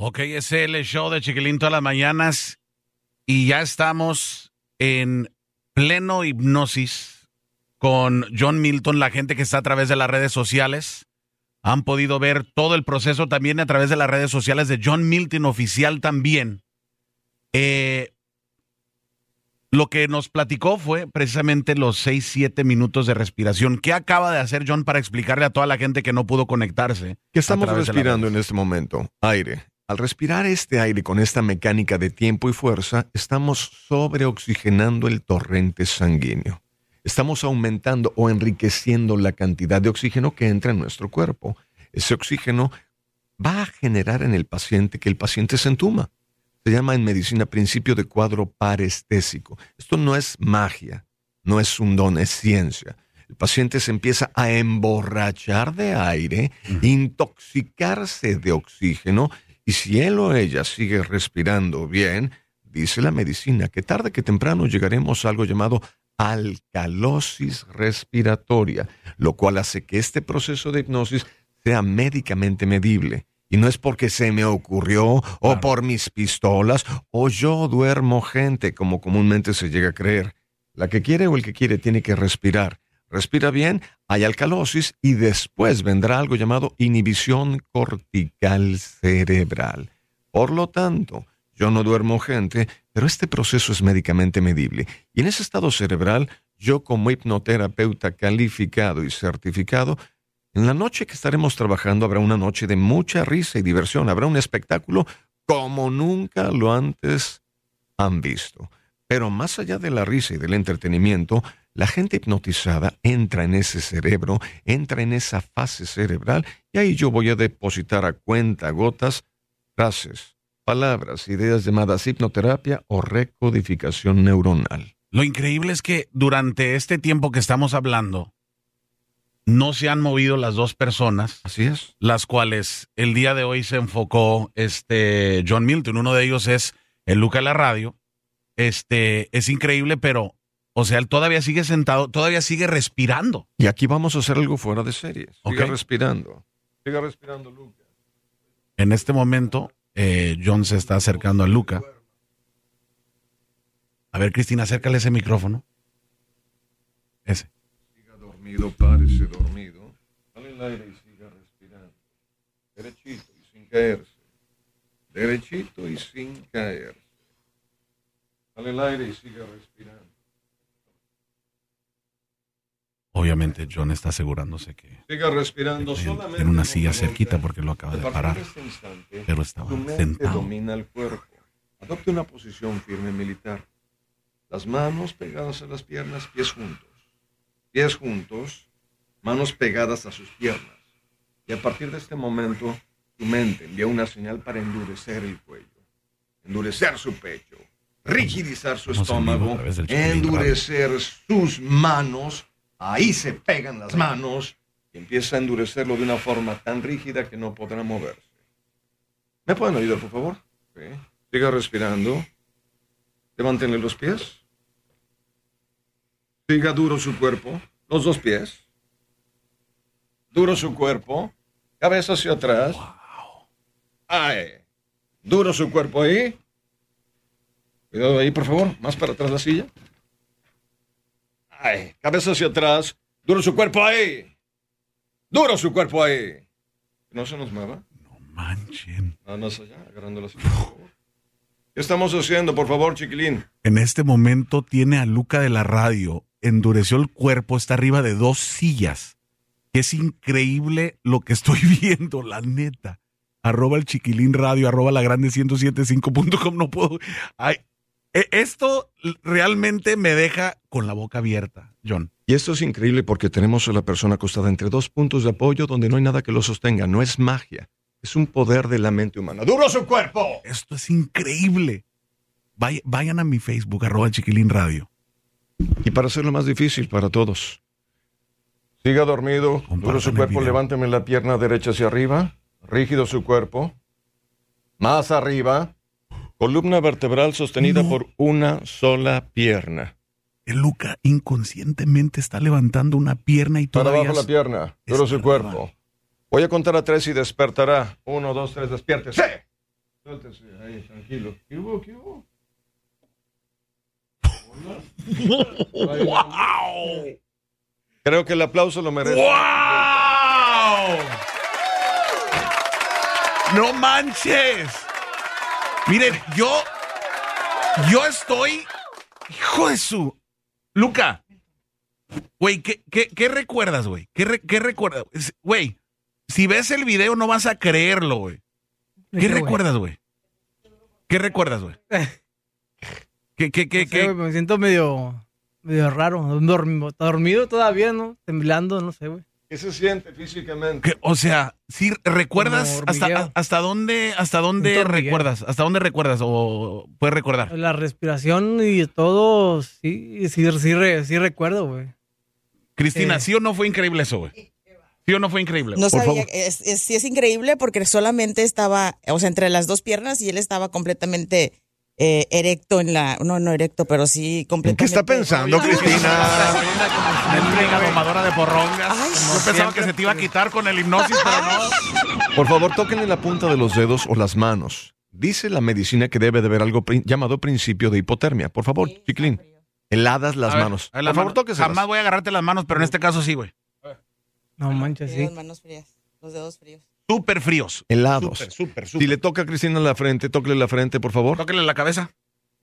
Ok, es el show de Chiquilín todas las mañanas y ya estamos en pleno hipnosis con John Milton. La gente que está a través de las redes sociales han podido ver todo el proceso también a través de las redes sociales de John Milton Oficial también. Lo que nos platicó fue precisamente los 6-7 minutos de respiración. ¿Qué acaba de hacer John para explicarle a toda la gente que no pudo conectarse? ¿Qué estamos respirando en este momento? Aire. Al respirar este aire con esta mecánica de tiempo y fuerza, estamos sobreoxigenando el torrente sanguíneo. Estamos aumentando o enriqueciendo la cantidad de oxígeno que entra en nuestro cuerpo. Ese oxígeno va a generar en el paciente que el paciente se entuma. Se llama en medicina principio de cuadro parestésico. Esto no es magia, no es un don, es ciencia. El paciente se empieza a emborrachar de aire, intoxicarse de oxígeno, y si él o ella sigue respirando bien, dice la medicina que tarde que temprano llegaremos a algo llamado alcalosis respiratoria, lo cual hace que este proceso de hipnosis sea médicamente medible. Y no es porque se me ocurrió, o por mis pistolas, o yo duermo gente, como comúnmente se llega a creer. La que quiere o el que quiere tiene que respirar. Respira bien, hay alcalosis, y después vendrá algo llamado inhibición cortical cerebral. Por lo tanto, yo no duermo gente, pero este proceso es médicamente medible. Y en ese estado cerebral, yo como hipnoterapeuta calificado y certificado, en la noche que estaremos trabajando habrá una noche de mucha risa y diversión. Habrá un espectáculo como nunca lo antes han visto. Pero más allá de la risa y del entretenimiento, la gente hipnotizada entra en ese cerebro, entra en esa fase cerebral, y ahí yo voy a depositar a cuentagotas frases, palabras, ideas llamadas hipnoterapia o recodificación neuronal. Lo increíble es que durante este tiempo que estamos hablando, no se han movido las dos personas. Así es. Las cuales el día de hoy se enfocó John Milton. Uno de ellos es el Luca de la radio. Es increíble, pero, o sea, él todavía sigue sentado, todavía sigue respirando. Y aquí vamos a hacer algo fuera de serie. Siga respirando. Siga respirando, Luca. En este momento, John se está acercando a Luca. A ver, Cristina, acércale ese micrófono. Ese. Dormido, párese dormido. Dale el aire y siga respirando. Derechito y sin caerse. Derechito y sin caerse. Dale el aire y siga respirando. Obviamente John está asegurándose que siga respirando solamente tiene una silla cerquita porque lo acaba de parar. Pero estaba sentado. Domina el cuerpo. Adopte una posición firme militar. Las manos pegadas a las piernas, pies juntos. Pies juntos, manos pegadas a sus piernas. Y a partir de este momento, tu mente envía una señal para endurecer el cuello, endurecer su pecho, rigidizar su estómago, endurecer sus manos. Ahí se pegan las manos y empieza a endurecerlo de una forma tan rígida que no podrá moverse. ¿Me pueden ayudar, por favor? Sí. Siga respirando. Levántenle los pies. Siga duro su cuerpo, los dos pies. Duro su cuerpo, cabeza hacia atrás. Wow. Ay. Duro su cuerpo ahí. Cuidado ahí, por favor. Más para atrás la silla. Ay. Cabeza hacia atrás. Duro su cuerpo ahí. Duro su cuerpo ahí. No se nos mueva. No manchen. Nada más allá, agarrando la silla, por favor. ¿Qué estamos haciendo, por favor, chiquilín? En este momento tiene a Luca de la radio. Endureció el cuerpo, está arriba de 2 sillas. Es increíble lo que estoy viendo, la neta. @el Chiquilín Radio, @lagrande1075.com. No puedo. Ay, esto realmente me deja con la boca abierta, John. Y esto es increíble porque tenemos a la persona acostada entre 2 puntos de apoyo donde no hay nada que lo sostenga. No es magia. Es un poder de la mente humana. ¡Duro su cuerpo! Esto es increíble. Vayan a mi Facebook, @el Chiquilín Radio. Y para hacerlo más difícil para todos, siga dormido, duro su cuerpo, levánteme la pierna derecha hacia arriba, rígido su cuerpo, más arriba, columna vertebral sostenida por una sola pierna. El Luca inconscientemente está levantando una pierna y todavía... Para abajo la pierna, duro su cuerpo. Voy a contar a 3 y despertará. 1, 2, 3, despiértese. Suéltese ahí, tranquilo. ¿Qué hubo? ¡Wow! Creo que el aplauso lo merece. ¡Wow! ¡No manches! Miren, yo estoy... ¡Hijo de su... Luca, güey, ¿qué recuerdas, güey? ¿Qué recuerdas? Güey, si ves el video no vas a creerlo, güey. ¿Qué recuerdas, güey? ¿Qué recuerdas, güey? ¿Qué? Me siento medio raro, dormido todavía, ¿no? Temblando, no sé, güey. ¿Qué se siente físicamente? O sea, ¿sí recuerdas hasta dónde recuerdas? ¿Hasta dónde recuerdas o puedes recordar? La respiración y todo, sí recuerdo, güey. Cristina, ¿sí o no fue increíble eso, güey? ¿Sí o no fue increíble? No sabía, sí es increíble porque solamente estaba, o sea, entre las dos piernas y él estaba completamente erecto en la, no erecto, pero sí completamente. ¿Qué está pensando, Cristina? Una domadora de porrongas. Ay, yo pensaba que se te iba a quitar con el hipnosis, pero no. Por favor, tóquenle la punta de los dedos o las manos. Dice la medicina que debe de haber algo llamado principio de hipotermia. Por favor, Chiquilín, heladas las manos. Por favor, tóqueselas. Jamás voy a agarrarte las manos, pero en este caso sí, güey. No manches, sí. Las manos frías, los dedos fríos. Súper fríos. Helados. Súper. Si le toca a Cristina la frente, tóquele la frente, por favor. Tóquele la cabeza.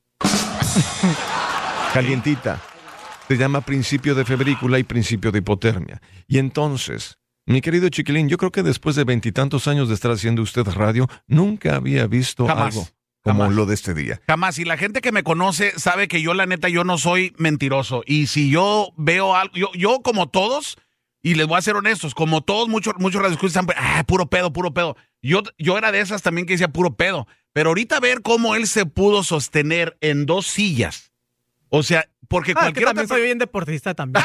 Calientita. Se llama principio de febrícula y principio de hipotermia. Y entonces, mi querido Chiquilín, yo creo que después de 20 y tantos años de estar haciendo usted radio, nunca había visto algo como lo de este día. Jamás. Y la gente que me conoce sabe que yo, la neta, yo no soy mentiroso. Y si yo veo algo, yo como todos... Y les voy a ser honestos, como todos, muchos radioescuchas están, puro pedo. Yo era de esas también que decía puro pedo. Pero ahorita ver cómo él se pudo sostener en 2 sillas. O sea, porque cualquier también soy bien deportista también.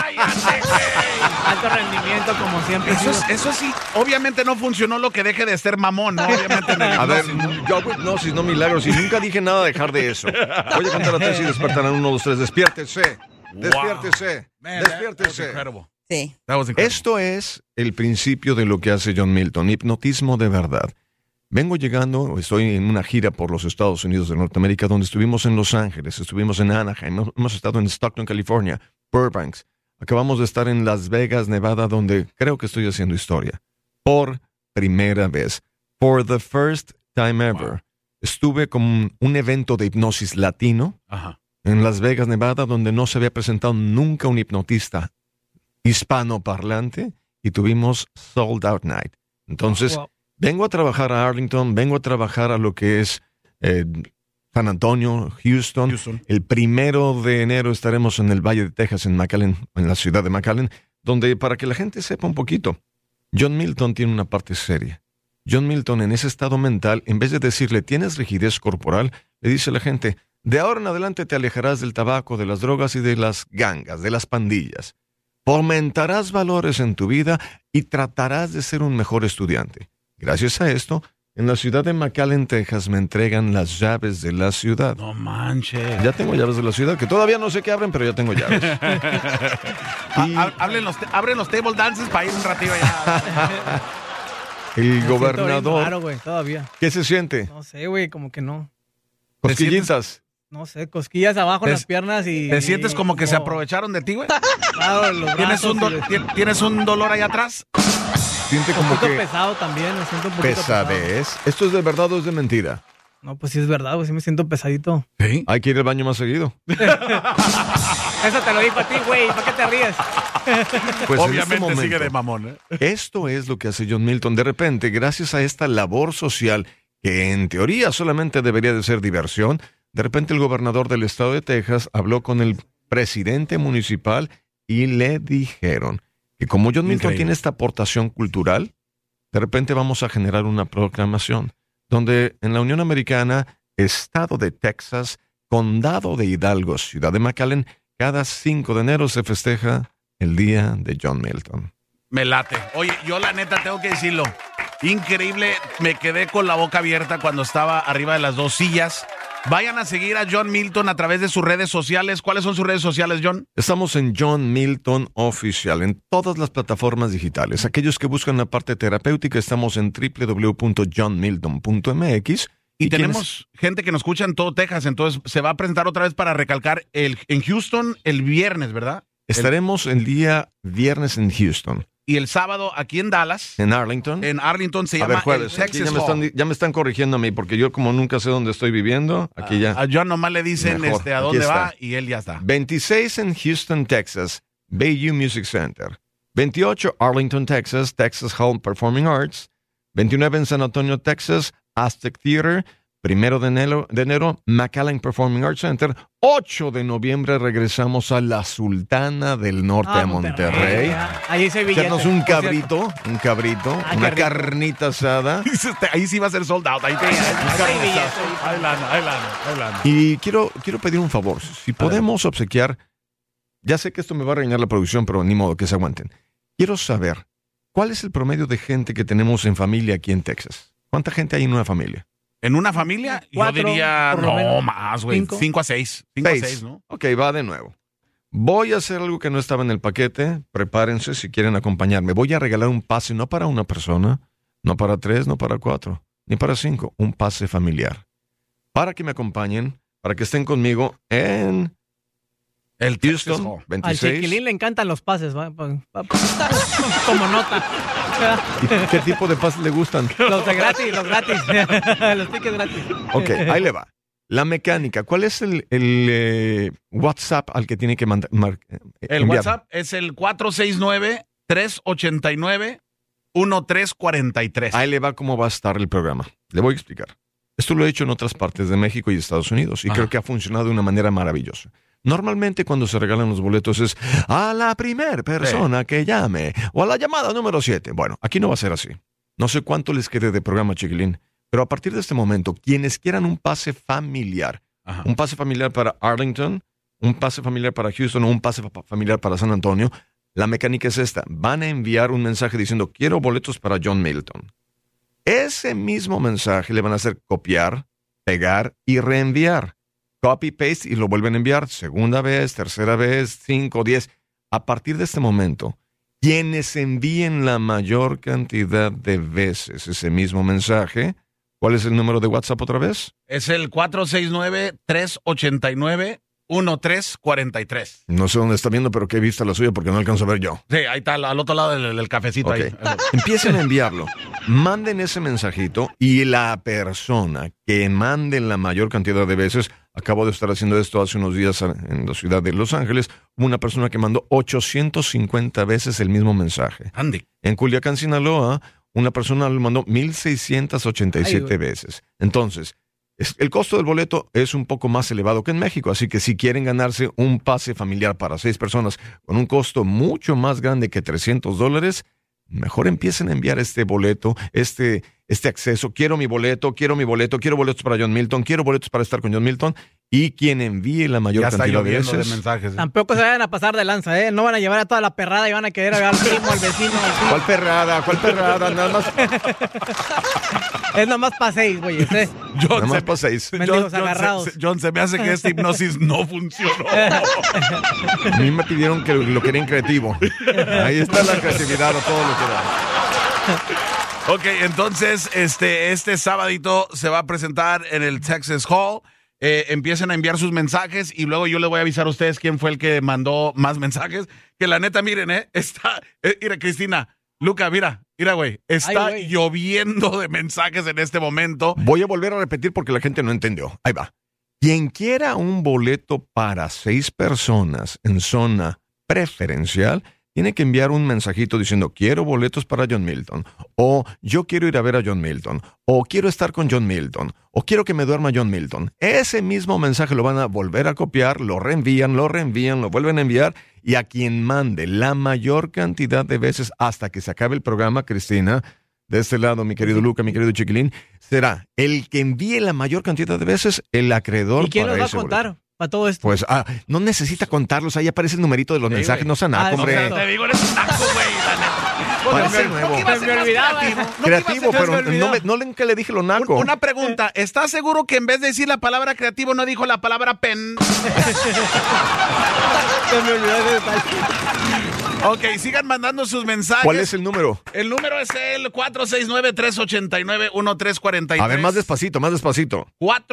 Alto rendimiento, como siempre. Eso sí, obviamente no funcionó lo que deje de ser mamón, ¿no? Obviamente en el A ver, hipnosis, ¿no? yo hago hipnosis, no milagros, y nunca dije nada de dejar de eso. Voy a contar a 3 y despertarán 1, 2, 3. Despiértese. Despiértese. Man, Despiértese. Sí. Esto es el principio de lo que hace John Milton, hipnotismo de verdad. Vengo llegando, estoy en una gira por los Estados Unidos de Norteamérica, donde estuvimos en Los Ángeles, estuvimos en Anaheim, hemos estado en Stockton, California, Burbank, acabamos de estar en Las Vegas, Nevada, donde creo que estoy haciendo historia. Por primera vez, for the first time ever, estuve con un evento de hipnosis latino en Las Vegas, Nevada, donde no se había presentado nunca un hipnotista hispanoparlante y tuvimos Sold Out Night. Entonces, vengo a trabajar a Arlington, vengo a trabajar a lo que es San Antonio, Houston. El 1 de enero estaremos en el Valle de Texas, en McAllen, en la ciudad de McAllen, donde, para que la gente sepa un poquito, John Milton tiene una parte seria. John Milton, en ese estado mental, en vez de decirle, tienes rigidez corporal, le dice a la gente, de ahora en adelante te alejarás del tabaco, de las drogas y de las gangas, de las pandillas. Fomentarás valores en tu vida y tratarás de ser un mejor estudiante. Gracias a esto, en la ciudad de McAllen, Texas, me entregan las llaves de la ciudad. No manches. Ya tengo llaves de la ciudad, que todavía no sé qué abren, pero ya tengo llaves. Abren los table dances para ir un ratillo allá. El gobernador... Claro, güey, todavía. ¿Qué se siente? No sé, güey, como que no. Cosquillitas. No sé, cosquillas abajo en las piernas y... ¿Te sientes como que se aprovecharon de ti, güey? Claro, los ¿Tienes un dolor ahí atrás? Siente como que... pesado también, me siento un poquito pesadez. pesado. ¿Esto es de verdad o es de mentira? No, pues sí es verdad, güey, sí me siento pesadito. ¿Sí? Hay que ir al baño más seguido. Eso te lo digo a ti, güey, ¿para qué te ríes? Pues obviamente en este sigue de mamón, ¿eh? Esto es lo que hace John Milton. De repente, gracias a esta labor social, que en teoría solamente debería de ser diversión, de repente el gobernador del estado de Texas habló con el presidente municipal y le dijeron que como John Milton tiene esta aportación cultural, de repente vamos a generar una proclamación donde en la Unión Americana, estado de Texas, condado de Hidalgo, ciudad de McAllen, cada 5 de enero se festeja el día de John Milton. Me late. Oye, yo la neta tengo que decirlo. Increíble, me quedé con la boca abierta cuando estaba arriba de las 2 sillas. Vayan a seguir a John Milton a través de sus redes sociales. ¿Cuáles son sus redes sociales, John? Estamos en John Milton Oficial, en todas las plataformas digitales. Aquellos que buscan la parte terapéutica, estamos en www.johnmilton.mx. Y tenemos gente que nos escucha en todo Texas, entonces se va a presentar otra vez para recalcar en Houston el viernes, ¿verdad? Estaremos el día viernes en Houston. Y el sábado aquí en Dallas. En Arlington. En Arlington se A llama ver, jueves. el Aquí Texas Hall. ya me están corrigiendo a mí, porque yo como nunca sé dónde estoy viviendo, aquí ya. A John nomás le dicen Mejor. a Aquí dónde está. va y él ya está. 26 en Houston, Texas, Bayview Music Center. 28 Arlington, Texas, Texas Hall Performing Arts. 29 en San Antonio, Texas, Aztec Theater. 1 de enero, McAllen Performing Arts Center. 8 de noviembre regresamos a la Sultana del Norte de Monterrey. Ahí se billete. Echarnos un por cierto. cabrito, Ah, una qué rico. carnita asada. Ahí sí va a ser sold out. Ahí te Hay lana. Y quiero pedir un favor. Si podemos obsequiar, ya sé que esto me va a regañar la producción, pero ni modo, que se aguanten. Quiero saber, ¿cuál es el promedio de gente que tenemos en familia aquí en Texas? ¿Cuánta gente hay en una familia? ¿En una familia? 4, yo diría, por lo no menos. más, güey. 5. 5 a 6. 5 a 6, ¿no? Ok, va de nuevo. Voy a hacer algo que no estaba en el paquete. Prepárense si quieren acompañarme. Voy a regalar un pase no para una persona, no para 3, no para 4, ni para 5. Un pase familiar. Para que me acompañen, para que estén conmigo en El Texas Houston, Hall. Al 26. Chiquilín le encantan los pases, ¿va? Como nota. ¿Y qué tipo de pases le gustan? Los de gratis, los gratis. Los tickets gratis. Ok, ahí le va. La mecánica. ¿Cuál es el WhatsApp al que tiene que El enviar? WhatsApp es el 469-389-1343. Ahí le va cómo va a estar el programa. Le voy a explicar. Esto lo he hecho en otras partes de México y Estados Unidos y Ajá. creo que ha funcionado de una manera maravillosa. Normalmente cuando se regalan los boletos es a la primer persona que llame o a la llamada número 7. Bueno, aquí no va a ser así. No sé cuánto les quede de programa, Chiquilín, pero a partir de este momento, quienes quieran un pase familiar, Ajá. un pase familiar para Arlington, un pase familiar para Houston o un pase familiar para San Antonio, la mecánica es esta. Van a enviar un mensaje diciendo quiero boletos para John Milton. Ese mismo mensaje le van a hacer copiar, pegar y reenviar. Copy, paste y lo vuelven a enviar. Segunda vez, tercera vez, 5, 10. A partir de este momento, quienes envíen la mayor cantidad de veces ese mismo mensaje, ¿cuál es el número de WhatsApp otra vez? Es el 469-389-1343. No sé dónde está viendo, pero qué vista la suya porque no alcanzo a ver yo. Sí, ahí está, al otro lado del cafecito. Ok. Ahí. Empiecen a enviarlo. Manden ese mensajito y la persona que mande la mayor cantidad de veces, acabo de estar haciendo esto hace unos días en la ciudad de Los Ángeles, hubo una persona que mandó 850 veces el mismo mensaje. Andy. En Culiacán, Sinaloa, una persona lo mandó 1,687 Ay, güey. veces. Entonces, el costo del boleto es un poco más elevado que en México, así que si quieren ganarse un pase familiar para 6 personas con un costo mucho más grande que $300, mejor empiecen a enviar este boleto, este acceso. Quiero mi boleto, quiero boletos para John Milton, quiero boletos para estar con John Milton. Y quien envíe la mayor Ya está cantidad de lloviendo de veces. mensajes. Tampoco se vayan a pasar de lanza, ¿eh? No van a llevar a toda la perrada y van a querer ver al primo, al vecino, al tío. ¿Cuál perrada? Nada más, Es nomás para 6, güey. ¿eh? nada más para 6. Mendigos agarrados. John, se me hace que esta hipnosis no funcionó. A mí me pidieron que lo querían creativo. Ahí está la creatividad o todo lo que da. Ok, entonces este sabadito se va a presentar en el Texas Hall. Empiecen a enviar sus mensajes y luego yo les voy a avisar a ustedes quién fue el que mandó más mensajes. Que la neta, miren, mira, Cristina, Luca, mira, güey, está Ay, güey. lloviendo de mensajes en este momento. Voy a volver a repetir porque la gente no entendió. Ahí va. Quien quiera un boleto para 6 personas en zona preferencial, tiene que enviar un mensajito diciendo quiero boletos para John Milton, o yo quiero ir a ver a John Milton, o quiero estar con John Milton, o quiero que me duerma John Milton. Ese mismo mensaje lo van a volver a copiar, lo reenvían, lo vuelven a enviar, y a quien mande la mayor cantidad de veces hasta que se acabe el programa, Cristina, de este lado, mi querido Luca, mi querido Chiquilín, será el que envíe la mayor cantidad de veces el acreedor ¿Y quién para nos va a ese contar boleto. para todo esto? Pues, no necesita contarlos, ahí aparece el numerito de los mensajes, güey. no sean naco, Ah, hombre. exacto. Te digo, eres un naco, güey, la neta. Parece nuevo. Se me olvidaba. Creativo, se me pero olvidó. nunca le dije lo naco. Una pregunta, ¿estás seguro que en vez de decir la palabra creativo no dijo la palabra pen? Se me olvidó ese detalle. Ok, sigan mandando sus mensajes. ¿Cuál es el número? El número es el 469-389-1343. A ver, más despacito, más despacito.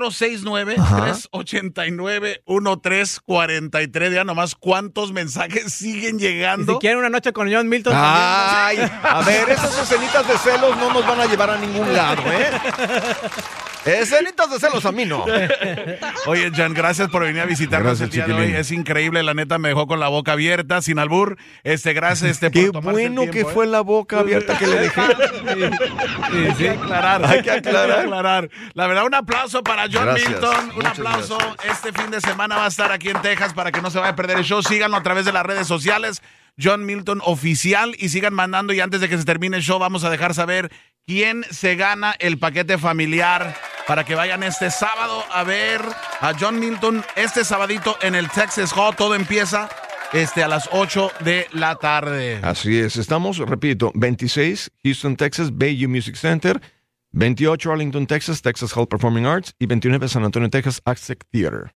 469-389-1343. Ya nomás cuántos mensajes siguen Y llegando. si quieren una noche con John Milton Ay, a ver, esas escenitas de celos no nos van a llevar a ningún lado, ¿eh? Escenitas de celos a mí no. Oye, Jan, gracias por venir a visitarnos Gracias, el día de hoy. chiquilín. Es increíble, la neta me dejó con la boca abierta, sin albur. Gracias por Qué tomarse el bueno que tiempo, fue la boca abierta que le dejé. Hay que aclarar. Hay que aclarar. La verdad, un aplauso para John Gracias. Milton. Un Muchas aplauso. gracias. Este fin de semana va a estar aquí en Texas para que no se vaya a perder el show. Síganlo a través de las redes sociales. John Milton Oficial. Y sigan mandando. Y antes de que se termine el show, vamos a dejar saber quién se gana el paquete familiar para que vayan este sábado a ver a John Milton. Este sabadito en el Texas Hall. Todo empieza a las 8 de la tarde. Así es, estamos, repito, 26 Houston, Texas, Bayview Music Center, 28 Arlington, Texas, Texas Hall Performing Arts y 29 San Antonio, Texas, Aztec Theater.